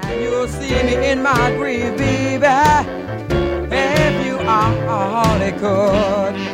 And you'll see me in my grave, baby, if you only could.